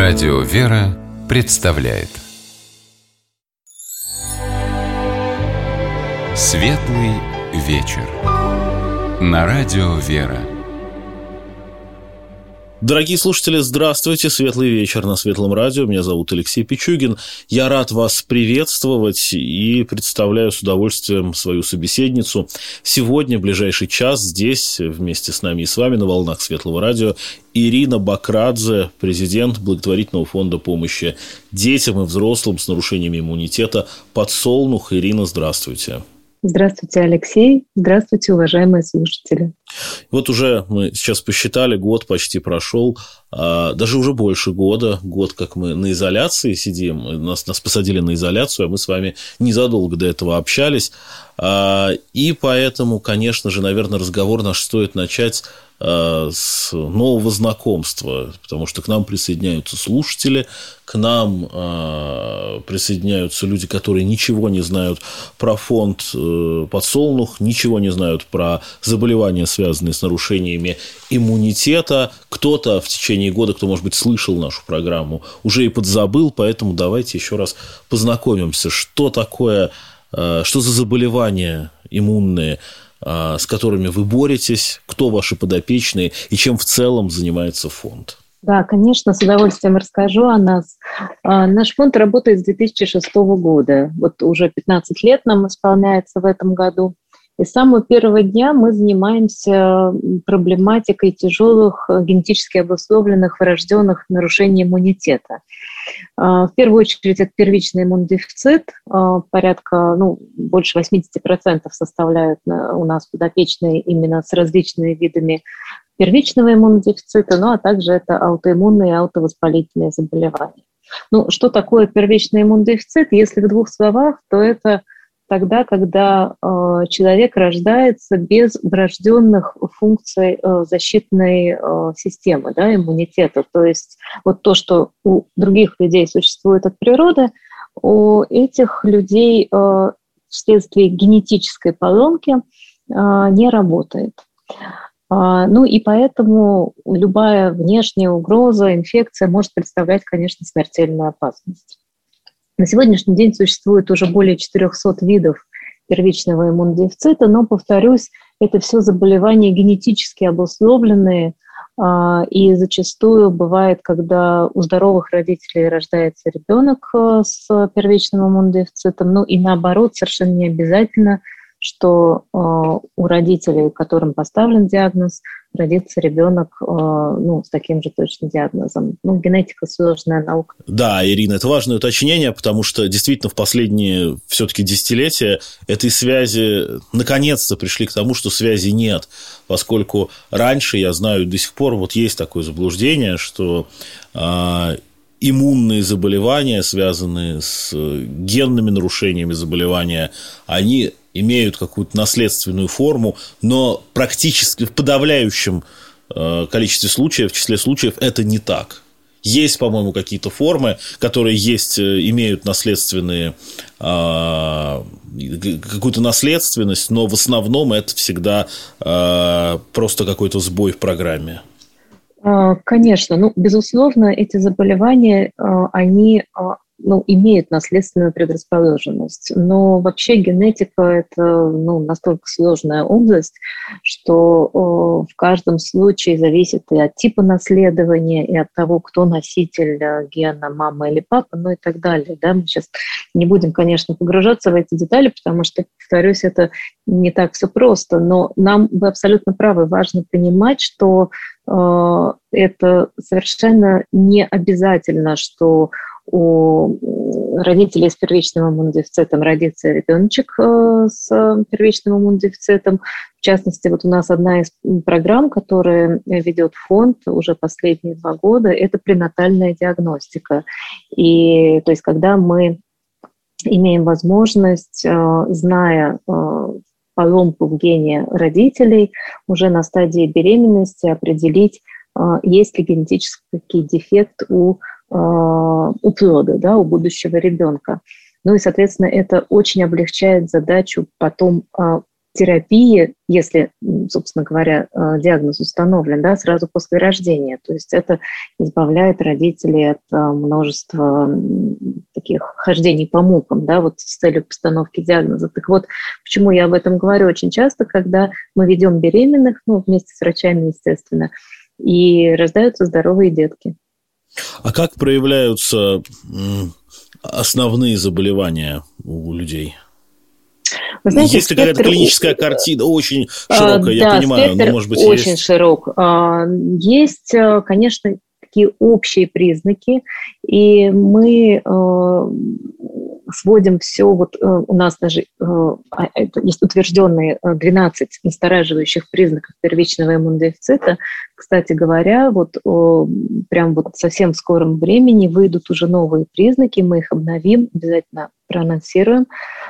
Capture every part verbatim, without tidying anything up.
Радио «Вера» представляет Светлый вечер на Радио «Вера». Дорогие слушатели, здравствуйте, светлый вечер на Светлом радио. Меня зовут Алексей Пичугин. Я рад вас приветствовать и представляю с удовольствием свою собеседницу. Сегодня, в ближайший час, здесь вместе с нами и с вами на волнах Светлого радио Ирина Бакрадзе, президент благотворительного фонда помощи детям и взрослым с нарушениями иммунитета «Подсолнух». Ирина, здравствуйте. Здравствуйте, Алексей. Здравствуйте, уважаемые слушатели. Вот уже мы сейчас посчитали, год почти прошел, даже уже больше года, год, как мы на изоляции сидим, нас, нас посадили на изоляцию, а мы с вами незадолго до этого общались, и поэтому, конечно же, наверное, разговор наш стоит начать с нового знакомства, потому что к нам присоединяются слушатели, к нам присоединяются люди, которые ничего не знают про фонд «Подсолнух», ничего не знают про заболевания, связанные с нарушениями иммунитета. Кто-то в течение года, кто, может быть, слышал нашу программу, уже и подзабыл, поэтому давайте еще раз познакомимся, что такое, что за заболевания иммунные, с которыми вы боретесь, кто ваши подопечные и чем в целом занимается фонд. Да, конечно, с удовольствием расскажу о нас. Наш фонд работает с две тысячи шестого года. Вот уже пятнадцать лет нам исполняется в этом году. И с самого первого дня мы занимаемся проблематикой тяжелых генетически обусловленных врожденных нарушений иммунитета. В первую очередь это первичный иммунодефицит, порядка, ну, больше восемьдесят процентов составляют у нас подопечные именно с различными видами первичного иммунодефицита, ну а также это аутоиммунные и аутовоспалительные заболевания. Ну, что такое первичный иммунодефицит? Если в двух словах, то это тогда, когда э, человек рождается без врожденных функций э, защитной э, системы, да, иммунитета. То есть вот то, что у других людей существует от природы, у этих людей э, вследствие генетической поломки э, не работает. Э, ну и поэтому любая внешняя угроза, инфекция может представлять, конечно, смертельную опасность. На сегодняшний день существует уже более четырехсот видов первичного иммунодефицита, но, повторюсь, это все заболевания генетически обусловленные, и зачастую бывает, когда у здоровых родителей рождается ребенок с первичным иммунодефицитом, ну и наоборот, совершенно не обязательно, что у родителей, которым поставлен диагноз, родится ребенок ну, с таким же точно диагнозом. Ну, генетика – сложная наука. Да, Ирина, это важное уточнение, потому что действительно в последние все-таки десятилетия этой связи наконец-то пришли к тому, что связи нет, поскольку раньше, я знаю, до сих пор вот есть такое заблуждение, что э, иммунные заболевания, связанные с генными нарушениями заболевания, они имеют какую-то наследственную форму, но практически в подавляющем количестве случаев, в числе случаев, это не так. Есть, по-моему, какие-то формы, которые есть, имеют наследственные, какую-то наследственность, но в основном это всегда просто какой-то сбой в программе. Конечно, ну, безусловно, эти заболевания, они ну, имеют наследственную предрасположенность. Но вообще генетика – это ну, настолько сложная область, что э, в каждом случае зависит и от типа наследования, и от того, кто носитель гена, мама или папа, ну и так далее. Да? Мы сейчас не будем, конечно, погружаться в эти детали, потому что, повторюсь, это не так все просто. Но нам, вы абсолютно правы, важно понимать, что э, это совершенно не обязательно, что у родителей с первичным иммунодефицитом родится ребеночек с первичным иммунодефицитом. В частности, вот у нас одна из программ, которая ведет фонд уже последние два года, это пренатальная диагностика. И то есть, когда мы имеем возможность, зная поломку в гене родителей, уже на стадии беременности определить, есть ли генетический дефект у у плода, да, у будущего ребенка. Ну и, соответственно, это очень облегчает задачу потом терапии, если, собственно говоря, диагноз установлен, да, сразу после рождения. То есть это избавляет родителей от множества таких хождений по мукам, да, вот с целью постановки диагноза. Так вот, почему я об этом говорю очень часто, когда мы ведем беременных, ну, вместе с врачами, естественно, и рождаются здоровые детки. А как проявляются основные заболевания у людей? Вы знаете, есть ли какая-то клиническая картина, очень широкая, а, я да, понимаю, но, может быть, очень есть... широк. Есть, конечно, такие общие признаки, и мы сводим все, вот у нас даже есть утвержденные двенадцать настораживающих признаков первичного иммунодефицита. Кстати говоря, вот прям вот в совсем скором времени выйдут уже новые признаки, мы их обновим, обязательно проанонсируем.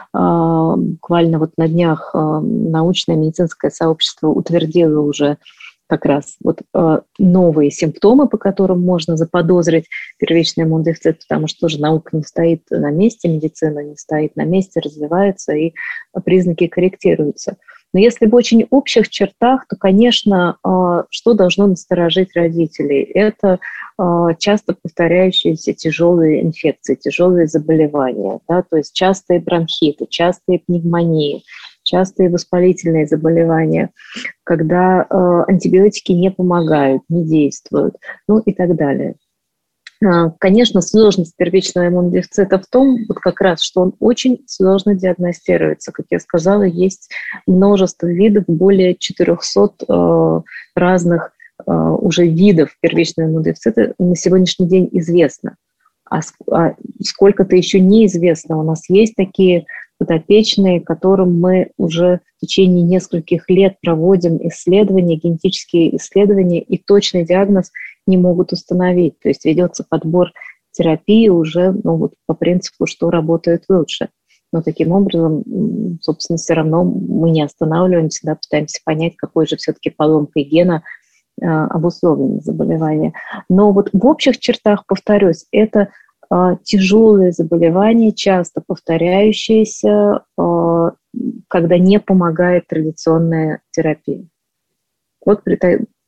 Буквально вот на днях научное медицинское сообщество утвердило уже как раз вот новые симптомы, по которым можно заподозрить первичный иммунодефицит, потому что тоже наука не стоит на месте, медицина не стоит на месте, развивается, и признаки корректируются. Но если в очень общих чертах, то, конечно, что должно насторожить родителей? Это часто повторяющиеся тяжелые инфекции, тяжелые заболевания, да, то есть частые бронхиты, частые пневмонии, частые воспалительные заболевания, когда антибиотики не помогают, не действуют, ну и так далее. Конечно, сложность первичного иммунодефицита в том, вот как раз, что он очень сложно диагностируется. Как я сказала, есть множество видов, более четырехсот э, разных э, уже видов первичного иммунодефицита на сегодняшний день известно. А, а сколько-то еще неизвестно. У нас есть такие подопечные, которым мы уже в течение нескольких лет проводим исследования, генетические исследования, и точный диагноз не могут установить. То есть ведется подбор терапии уже, ну, вот по принципу, что работает лучше. Но таким образом, собственно, все равно мы не останавливаемся, да, пытаемся понять, какой же все-таки поломкой гена э, обусловлено заболевание. Но вот в общих чертах, повторюсь, это э, тяжелые заболевания, часто повторяющиеся, э, когда не помогает традиционная терапия. Вот при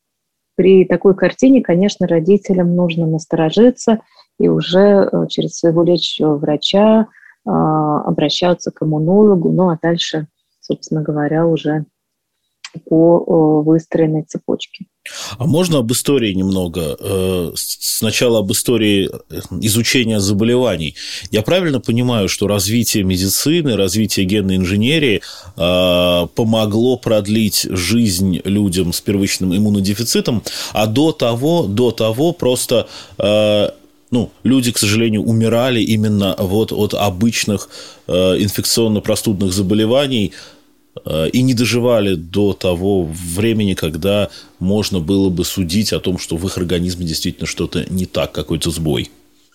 При такой картине, конечно, родителям нужно насторожиться и уже через своего лечащего врача э, обращаться к иммунологу, ну а дальше, собственно говоря, уже по э, выстроенной цепочке. А можно об истории немного? Сначала об истории изучения заболеваний. Я правильно понимаю, что развитие медицины, развитие генной инженерии помогло продлить жизнь людям с первичным иммунодефицитом, а до того, до того просто... Ну, люди, к сожалению, умирали именно вот от обычных инфекционно-простудных заболеваний и не доживали до того времени, когда можно было бы судить о том, что в их организме действительно что-то не так, какой-то сбой.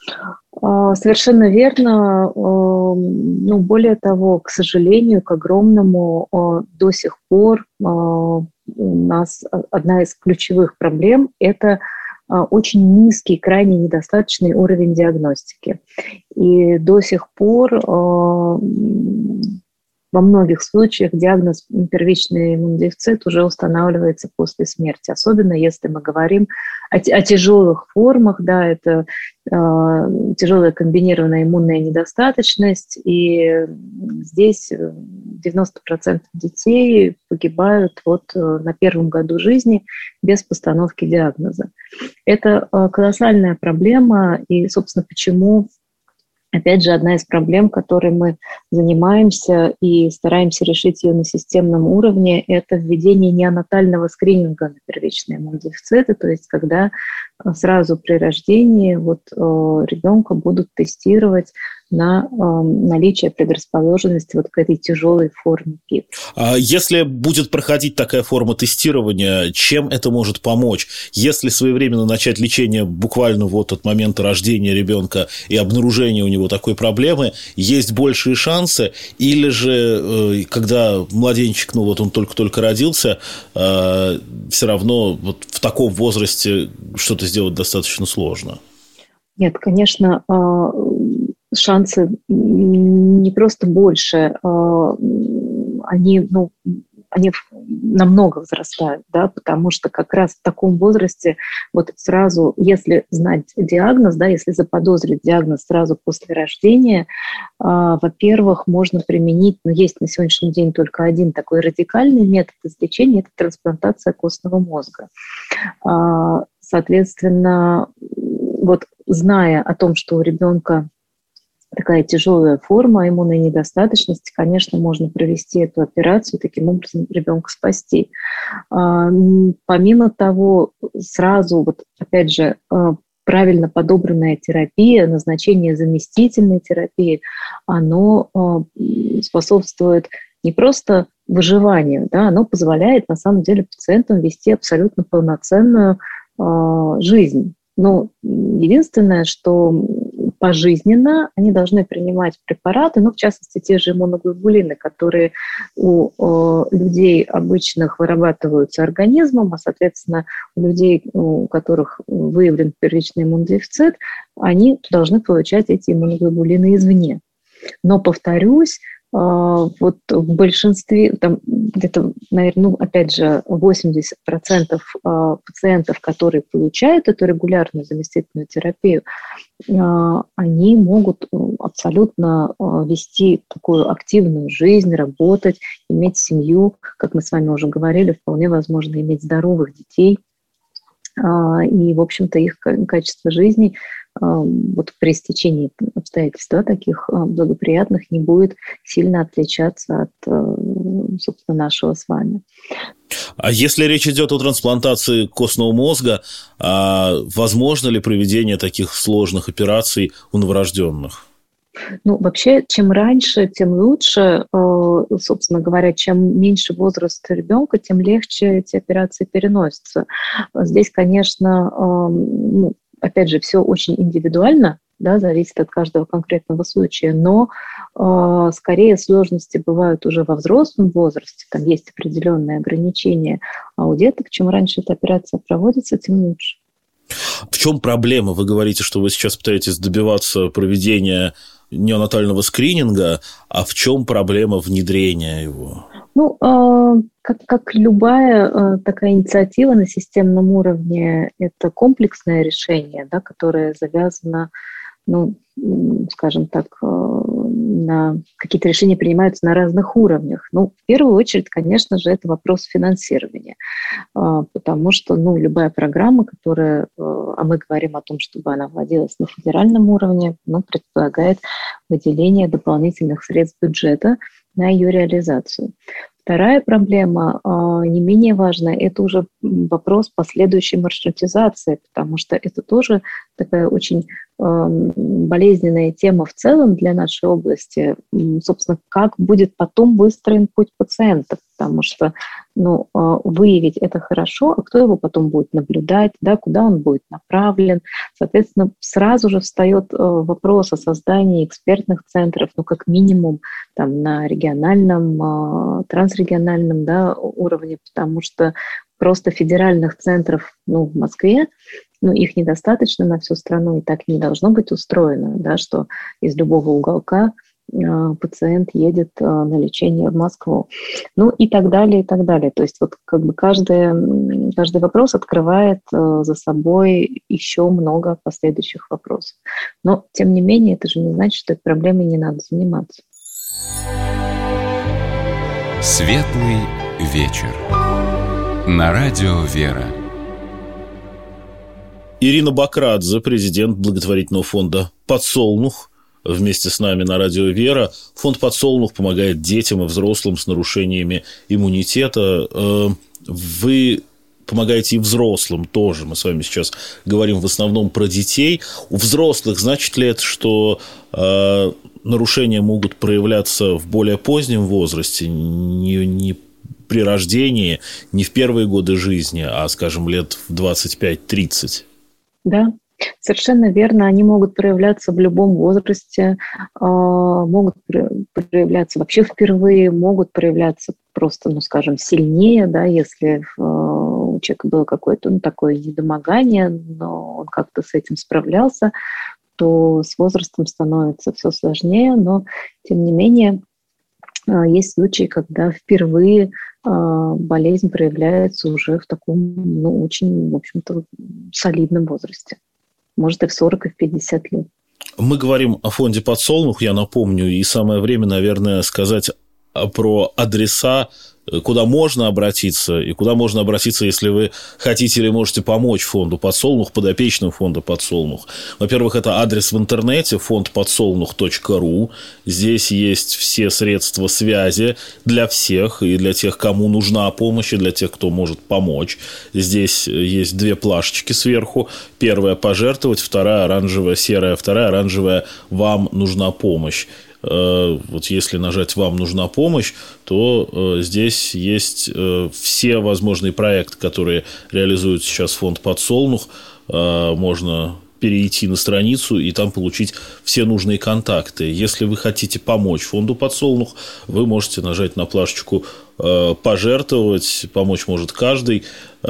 Совершенно верно. Ну, более того, к сожалению, к огромному, до сих пор у нас одна из ключевых проблем – это очень низкий, крайне недостаточный уровень диагностики. И до сих пор во многих случаях диагноз первичный иммунодефицит уже устанавливается после смерти, особенно если мы говорим о, о тяжелых формах, да, это э, тяжелая комбинированная иммунная недостаточность, и здесь девяносто процентов детей погибают вот на первом году жизни без постановки диагноза. Это э, колоссальная проблема, и, собственно, почему... Опять же, одна из проблем, которой мы занимаемся и стараемся решить ее на системном уровне, это введение неонатального скрининга на первичный иммунодефицит, то есть когда сразу при рождении вот, э, ребенка будут тестировать на э, наличие предрасположенности вот к этой тяжелой форме ПИД. А если будет проходить такая форма тестирования, чем это может помочь? Если своевременно начать лечение буквально вот от момента рождения ребенка и обнаружения у него такой проблемы, есть большие шансы? Или же, когда младенчик, ну вот он только-только родился, все равно вот в таком возрасте что-то сделать достаточно сложно? Нет, конечно, шансы не просто больше, они, ну, они намного возрастают, да, потому что как раз в таком возрасте вот сразу, если знать диагноз, да, если заподозрить диагноз сразу после рождения, во-первых, можно применить, но есть на сегодняшний день только один такой радикальный метод излечения – это трансплантация костного мозга. Соответственно, вот зная о том, что у ребенка такая тяжелая форма иммунной недостаточности, конечно, можно провести эту операцию, таким образом ребенка спасти. Помимо того, сразу, вот опять же, правильно подобранная терапия, назначение заместительной терапии, оно способствует не просто выживанию, да, оно позволяет на самом деле пациентам вести абсолютно полноценную жизнь. Но единственное, что пожизненно они должны принимать препараты, ну, в частности, те же иммуноглобулины, которые у э, людей обычных вырабатываются организмом, а, соответственно, у людей, у которых выявлен первичный иммунодефицит, они должны получать эти иммуноглобулины извне. Но, повторюсь, вот в большинстве, там где-то, наверное, ну, опять же, восемьдесят процентов пациентов, которые получают эту регулярную заместительную терапию, они могут абсолютно вести такую активную жизнь, работать, иметь семью. Как мы с вами уже говорили, вполне возможно иметь здоровых детей. И, в общем-то, их качество жизни вот при стечении обстоятельств, да, таких благоприятных, не будет сильно отличаться от, собственно, нашего с вами. А если речь идет о трансплантации костного мозга, возможно ли проведение таких сложных операций у новорожденных? Ну, вообще, чем раньше, тем лучше. Собственно говоря, чем меньше возраст ребенка, тем легче эти операции переносятся. Здесь, конечно, ну, опять же, все очень индивидуально, да, зависит от каждого конкретного случая, но э, скорее сложности бывают уже во взрослом возрасте, там есть определенные ограничения, а у деток, чем раньше эта операция проводится, тем лучше. В чем проблема? Вы говорите, что вы сейчас пытаетесь добиваться проведения неонатального скрининга, а в чем проблема внедрения его? Ну, э, как, как любая э, такая инициатива на системном уровне, это комплексное решение, да, которое завязано, ну, скажем так, э, на какие-то решения принимаются на разных уровнях. Ну, в первую очередь, конечно же, это вопрос финансирования, э, потому что, ну, любая программа, которая, э, а мы говорим о том, чтобы она вводилась на федеральном уровне, ну, предполагает выделение дополнительных средств бюджета на ее реализацию. Вторая проблема, не менее важная, это уже вопрос последующей маршрутизации, потому что это тоже такая очень болезненная тема в целом для нашей области. Собственно, как будет потом выстроен путь пациента, потому что, ну, выявить это хорошо, а кто его потом будет наблюдать, да, куда он будет направлен. Соответственно, сразу же встает вопрос о создании экспертных центров, ну, как минимум, там, на региональном, трансрегиональном, да, уровне, потому что просто федеральных центров, ну, в Москве, ну, их недостаточно на всю страну, и так не должно быть устроено, да, что из любого уголка э, пациент едет э, на лечение в Москву. Ну, и так далее, и так далее. То есть вот как бы каждый, каждый вопрос открывает э, за собой еще много последующих вопросов. Но, тем не менее, это же не значит, что этой проблемой не надо заниматься. Светлый вечер. На радио «Вера». Ирина Бакрадзе, президент благотворительного фонда «Подсолнух», вместе с нами на радио «Вера». Фонд «Подсолнух» помогает детям и взрослым с нарушениями иммунитета. Вы помогаете и взрослым тоже. Мы с вами сейчас говорим в основном про детей. У взрослых значит ли это, что э, нарушения могут проявляться в более позднем возрасте, не, не при рождении, не в первые годы жизни, а, скажем, лет в двадцать пять тридцать? Да, совершенно верно. Они могут проявляться в любом возрасте, могут проявляться вообще впервые, могут проявляться просто, ну, скажем, сильнее, да, если у человека было какое-то, ну, такое недомогание, но он как-то с этим справлялся, то с возрастом становится все сложнее, но, тем не менее, есть случаи, когда впервые болезнь проявляется уже в таком, ну, очень, в общем-то, солидном возрасте. Может, и в сорок, и в пятьдесят лет. Мы говорим о фонде «Подсолнух», я напомню, и самое время, наверное, сказать про адреса, куда можно обратиться, и куда можно обратиться, если вы хотите или можете помочь фонду «Подсолнух», подопечным фонда «Подсолнух». Во-первых, это адрес в интернете фонд подсолнух точка ру. Здесь есть все средства связи для всех, и для тех, кому нужна помощь, и для тех, кто может помочь. Здесь есть две плашечки сверху. Первая – пожертвовать, вторая – оранжевая, серая, вторая – оранжевая «Вам нужна помощь». Вот если нажать «Вам нужна помощь», то здесь есть все возможные проекты, которые реализует сейчас фонд «Подсолнух». Можно перейти на страницу и там получить все нужные контакты. Если вы хотите помочь фонду «Подсолнух», вы можете нажать на плашечку «Пожертвовать». Помочь может каждый.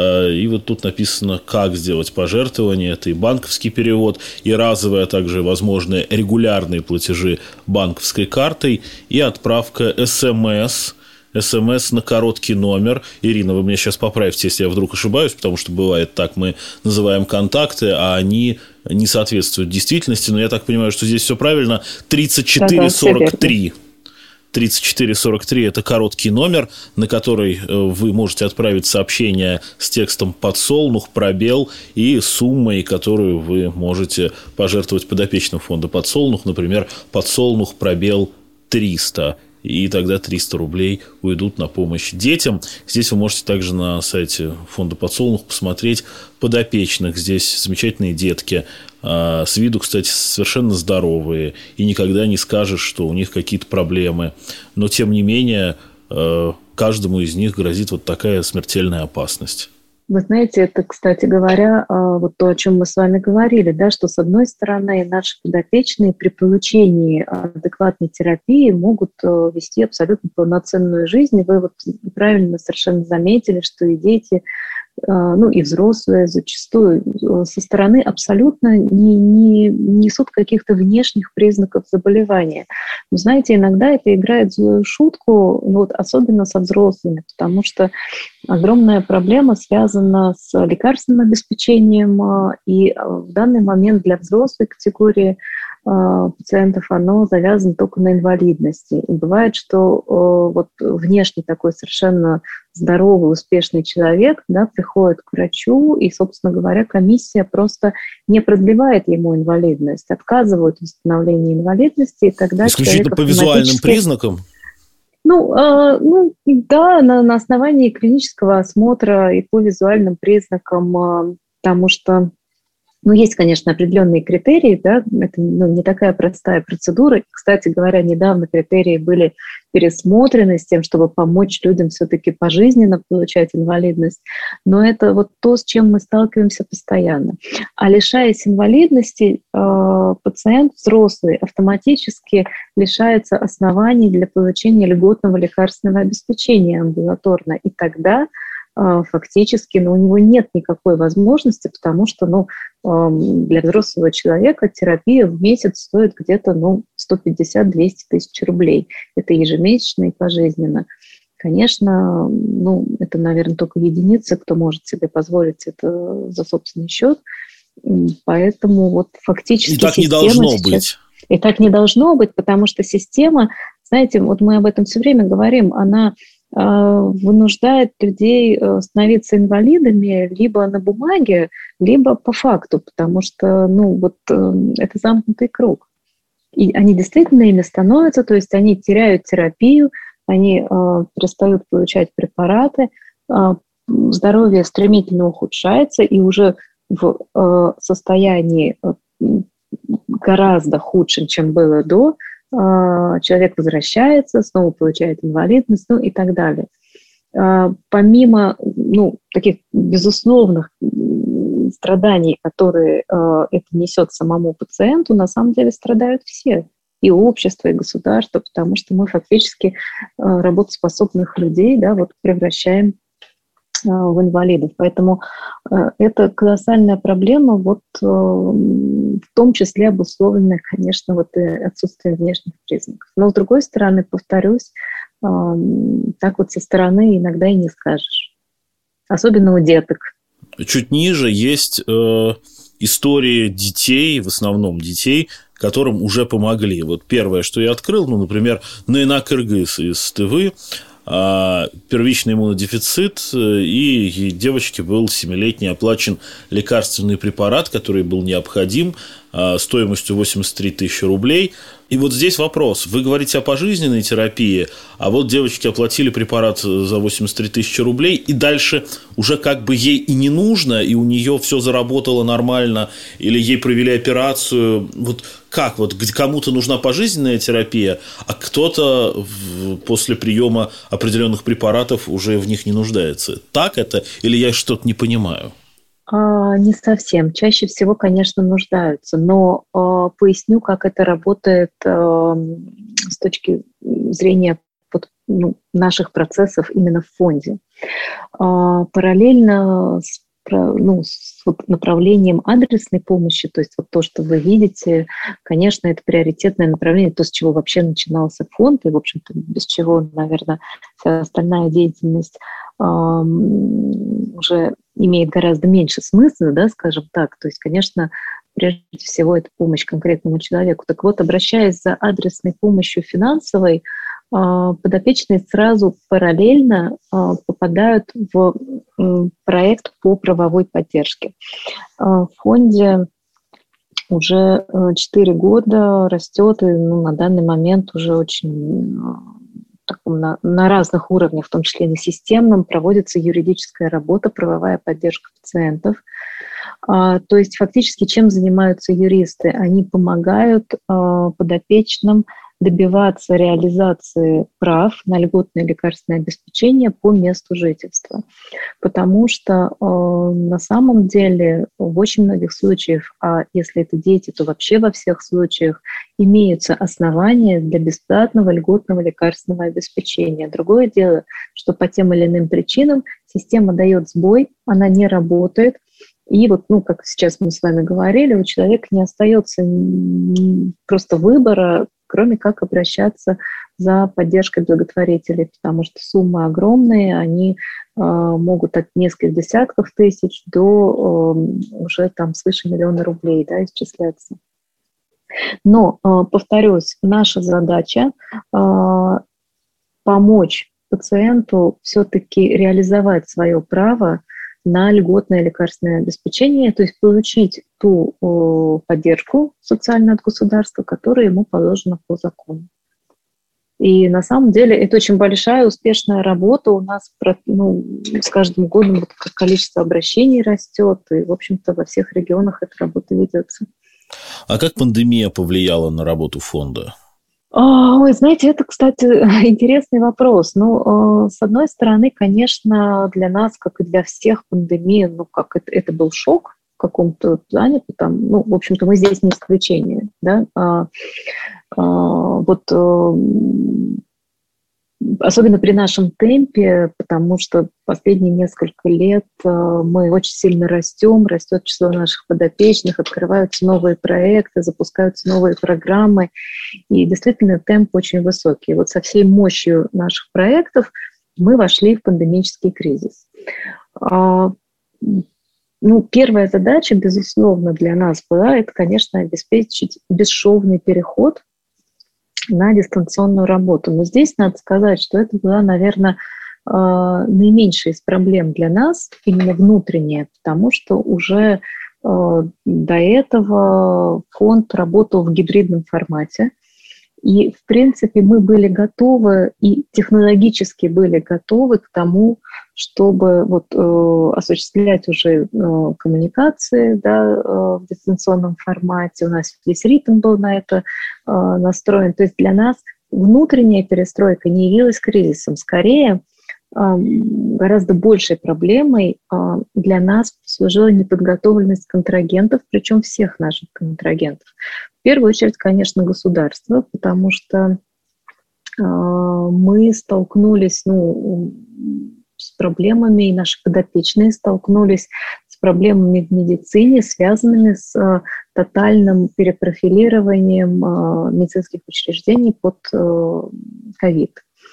И вот тут написано, как сделать пожертвование. Это и банковский перевод, и разовые, а также возможные регулярные платежи банковской картой, и отправка СМС. СМС на короткий номер. Ирина, вы меня сейчас поправьте, если я вдруг ошибаюсь, потому что бывает так, мы называем контакты, а они не соответствуют действительности. Но я так понимаю, что здесь все правильно. тридцать четыре сорок три. тридцать четыре сорок три – это короткий номер, на который вы можете отправить сообщение с текстом «Подсолнух», пробел и суммой, которую вы можете пожертвовать подопечным фонда «Подсолнух». Например, «Подсолнух», пробел триста. И тогда триста рублей уйдут на помощь детям. Здесь вы можете также на сайте фонда «Подсолнух» посмотреть подопечных. Здесь замечательные детки. С виду, кстати, совершенно здоровые. И никогда не скажешь, что у них какие-то проблемы. Но, тем не менее, каждому из них грозит вот такая смертельная опасность. Вы знаете, это, кстати говоря, вот то, о чем мы с вами говорили, да, что, с одной стороны, наши подопечные при получении адекватной терапии могут вести абсолютно полноценную жизнь. Вы вот правильно совершенно заметили, что и дети, ну и взрослые зачастую со стороны абсолютно не, не несут каких-то внешних признаков заболевания. Но, знаете, иногда это играет злую шутку, ну, вот особенно со взрослыми, потому что огромная проблема связана с лекарственным обеспечением, и в данный момент для взрослой категории пациентов оно завязано только на инвалидности. И бывает, что вот внешне такой совершенно здоровый, успешный человек, да, приходит к врачу, и, собственно говоря, комиссия просто не продлевает ему инвалидность, отказывают в восстановлении инвалидности, и тогда исключительно по визуальным признакам? Ну, э, ну да, на, на основании клинического осмотра и по визуальным признакам, э, потому что ну, есть, конечно, определенные критерии, да, это ну, не такая простая процедура. Кстати говоря, недавно критерии были пересмотрены с тем, чтобы помочь людям все-таки пожизненно получать инвалидность. Но это вот то, с чем мы сталкиваемся постоянно. А лишаясь инвалидности, э, пациент взрослый автоматически лишается оснований для получения льготного лекарственного обеспечения амбулаторно. И тогда фактически, но у него нет никакой возможности, потому что ну, для взрослого человека терапия в месяц стоит где-то ну, сто пятьдесят - двести тысяч рублей. Это ежемесячно и пожизненно. Конечно, ну, это, наверное, только единицы, кто может себе позволить это за собственный счет. Поэтому вот фактически... И так не должно сейчас... быть. И так не должно быть, потому что система, знаете, вот мы об этом все время говорим, она вынуждает людей становиться инвалидами либо на бумаге, либо по факту, потому что, ну, вот это замкнутый круг. И они действительно ими становятся, то есть они теряют терапию, они э, перестают получать препараты, э, здоровье стремительно ухудшается, и уже в э, состоянии э, гораздо худшем, чем было до, человек возвращается, снова получает инвалидность, ну и так далее. Помимо ну, таких безусловных страданий, которые это несет самому пациенту, на самом деле страдают все, и общество, и государство, потому что мы фактически работоспособных людей да, вот превращаем в инвалидов. Поэтому это колоссальная проблема, вот, в том числе обусловленная, конечно, вот, и отсутствием внешних признаков. Но, с другой стороны, повторюсь, так вот со стороны иногда и не скажешь. Особенно у деток. Чуть ниже есть э, истории детей, в основном детей, которым уже помогли. Вот первое, что я открыл, ну, например, Найна Кыргыз из Тывы, первичный иммунодефицит, и девочке был семилетний оплачен лекарственный препарат, который был необходим, стоимостью восемьдесят три тысячи рублей. И вот здесь вопрос. Вы говорите о пожизненной терапии, а вот девочке оплатили препарат за восемьдесят три тысячи рублей, и дальше уже как бы ей и не нужно, и у нее все заработало нормально, или ей провели операцию. Вот как? Вот кому-то нужна пожизненная терапия, а кто-то после приема определенных препаратов уже в них не нуждается. Так это? Или я что-то не понимаю? Не совсем. Чаще всего, конечно, нуждаются, но э, поясню, как это работает э, с точки зрения вот, ну, наших процессов именно в фонде. Э, параллельно с, ну, с вот, направлением адресной помощи, то есть вот то, что вы видите, конечно, это приоритетное направление, то, с чего вообще начинался фонд, и, в общем-то, без чего, наверное, вся остальная деятельность э, уже имеет гораздо меньше смысла, да, скажем так. То есть, конечно, прежде всего, это помощь конкретному человеку. Так вот, обращаясь за адресной помощью финансовой, подопечные сразу параллельно попадают в проект по правовой поддержке. В фонде уже четыре года растет, и ну, на данный момент уже очень на, на разных уровнях, в том числе и на системном, проводится юридическая работа, правовая поддержка пациентов. А, то есть фактически чем занимаются юристы? Они помогают а, подопечным добиваться реализации прав на льготное лекарственное обеспечение по месту жительства. Потому что э, на самом деле в очень многих случаях, а если это дети, то вообще во всех случаях, имеются основания для бесплатного льготного лекарственного обеспечения. Другое дело, что по тем или иным причинам система дает сбой, она не работает. И вот, ну, как сейчас мы с вами говорили, у человека не остается просто выбора, кроме как обращаться за поддержкой благотворителей, потому что суммы огромные, они э, могут от нескольких десятков тысяч до э, уже там свыше миллиона рублей, да, исчисляться. Но, э, повторюсь, наша задача э, помочь пациенту все-таки реализовать свое право на льготное лекарственное обеспечение, то есть получить ту о, поддержку социальную от государства, которая ему положена по закону. И на самом деле это очень большая, успешная работа. У нас ну, с каждым годом вот количество обращений растет, и, в общем-то, во всех регионах эта работа ведется. А как пандемия повлияла на работу фонда? Ой, знаете, это, кстати, интересный вопрос. Ну, с одной стороны, конечно, для нас, как и для всех, пандемия, ну, как это, это был шок в каком-то плане, потому, ну, в общем-то, мы здесь не исключение, да. А, а, вот особенно при нашем темпе, потому что последние несколько лет мы очень сильно растем, растет число наших подопечных, открываются новые проекты, запускаются новые программы, и действительно темп очень высокий. Вот со всей мощью наших проектов мы вошли в пандемический кризис. Ну, первая задача, безусловно, для нас была, это, конечно, обеспечить бесшовный переход на дистанционную работу. Но здесь надо сказать, что это была, наверное, наименьшая из проблем для нас, именно внутренняя, потому что уже до этого фонд работал в гибридном формате. И, в принципе, мы были готовы и технологически были готовы к тому, чтобы вот, э, осуществлять уже э, коммуникации, да, э, в дистанционном формате. У нас весь ритм был на это э, настроен. То есть для нас внутренняя перестройка не явилась кризисом. Скорее, э, гораздо большей проблемой э, для нас служила неподготовленность контрагентов, причем всех наших контрагентов. В первую очередь, конечно, государство, потому что э, мы столкнулись ну, с проблемами, и наши подопечные столкнулись с проблемами в медицине, связанными с э, тотальным перепрофилированием э, медицинских учреждений под ковид.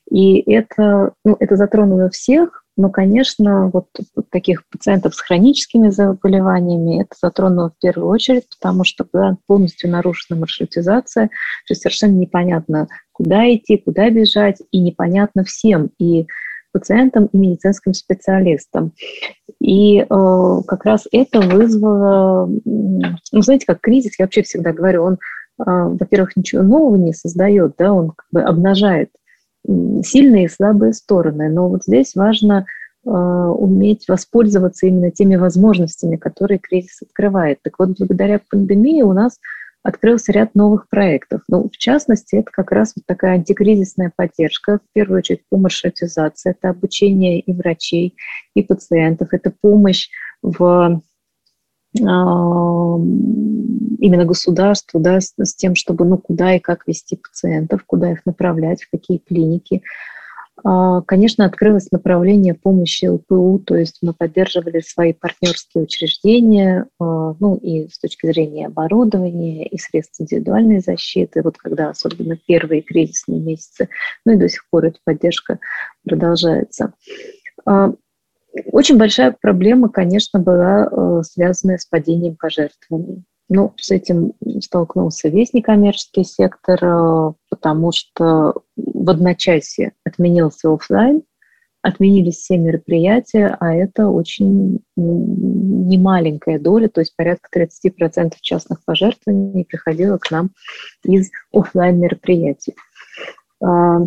И это, ну, это затронуло всех, но, конечно, вот таких пациентов с хроническими заболеваниями это затронуло в первую очередь, потому что была полностью нарушена маршрутизация, то есть совершенно непонятно, куда идти, куда бежать, и непонятно всем, и пациентам, и медицинским специалистам. И э, как раз это вызвало, ну, знаете, как кризис, я вообще всегда говорю, он, э, во-первых, ничего нового не создает, да, он как бы обнажает сильные и слабые стороны. Но вот здесь важно э, уметь воспользоваться именно теми возможностями, которые кризис открывает. Так вот, благодаря пандемии у нас открылся ряд новых проектов. Ну, в частности, это как раз вот такая антикризисная поддержка, в первую очередь по маршрутизации, это обучение и врачей, и пациентов, это помощь в именно государству, да, с, с тем, чтобы, ну, куда и как вести пациентов, куда их направлять, в какие клиники. Конечно, открылось направление помощи ЛПУ, то есть мы поддерживали свои партнерские учреждения, ну, и с точки зрения оборудования, и средств индивидуальной защиты, вот когда особенно первые кризисные месяцы, ну и до сих пор эта поддержка продолжается. Очень большая проблема, конечно, была э, связанная с падением пожертвований. Ну, с этим столкнулся весь некоммерческий сектор, э, потому что в одночасье отменился офлайн, отменились все мероприятия, а это очень немаленькая доля, то есть порядка тридцать процентов частных пожертвований приходило к нам из офлайн мероприятий. Э,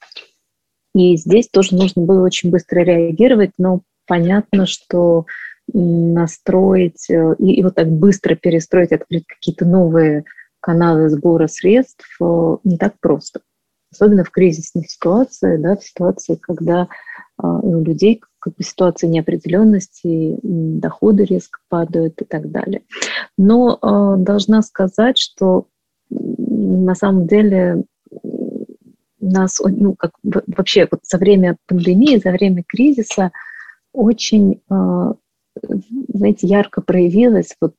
и здесь тоже нужно было очень быстро реагировать, но понятно, что настроить и, и вот так быстро перестроить, открыть какие-то новые каналы сбора средств не так просто. Особенно в кризисной ситуации, да, в ситуации, когда у людей как бы ситуация неопределенности, доходы резко падают и так далее. Но э, должна сказать, что на самом деле нас, ну, как вообще вот за время пандемии, за время кризиса очень, знаете, ярко проявилось, вот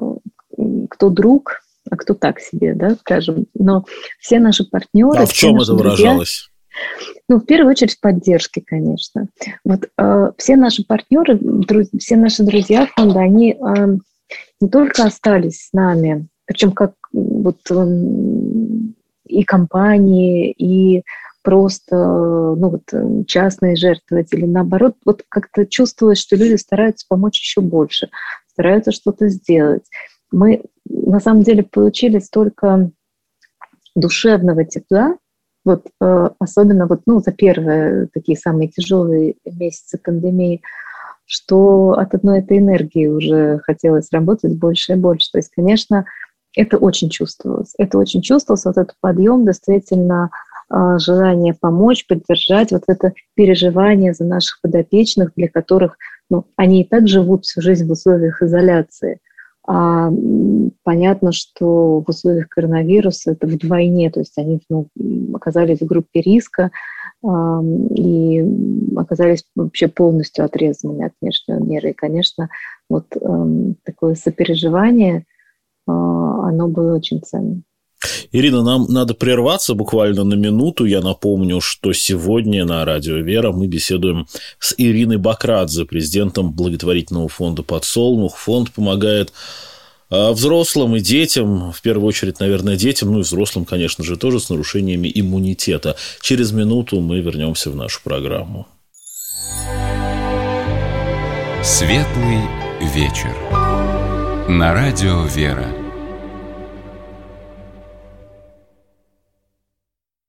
кто друг, а кто так себе, да, скажем. Но все наши партнеры... А в чем это выражалось? Друзья, ну, в первую очередь, в поддержке, конечно. Вот э, все наши партнеры, друз, все наши друзья фонда, они э, не только остались с нами, причем как вот э, и компании, и просто, ну, вот, частные жертвователи, наоборот, вот как-то чувствовалось, что люди стараются помочь еще больше, стараются что-то сделать. Мы, на самом деле, получили столько душевного тепла, вот, э, особенно вот, ну, за первые такие самые тяжелые месяцы пандемии, что от одной этой энергии уже хотелось работать больше и больше. То есть, конечно, это очень чувствовалось. Это очень чувствовалось, вот этот подъем, действительно, желание помочь, поддержать, вот это переживание за наших подопечных, для которых, ну, они и так живут всю жизнь в условиях изоляции. А понятно, что в условиях коронавируса это вдвойне, то есть они, ну, оказались в группе риска э, и оказались вообще полностью отрезанными от внешнего мира. И, конечно, вот э, такое сопереживание, э, оно было очень ценным. Ирина, нам надо прерваться буквально на минуту. Я напомню, что сегодня на Радио Вера мы беседуем с Ириной Бакрадзе, президентом благотворительного фонда «Подсолнух». Фонд помогает взрослым и детям, в первую очередь, наверное, детям, ну и взрослым, конечно же, тоже с нарушениями иммунитета. Через минуту мы вернемся в нашу программу. Светлый вечер. На Радио Вера.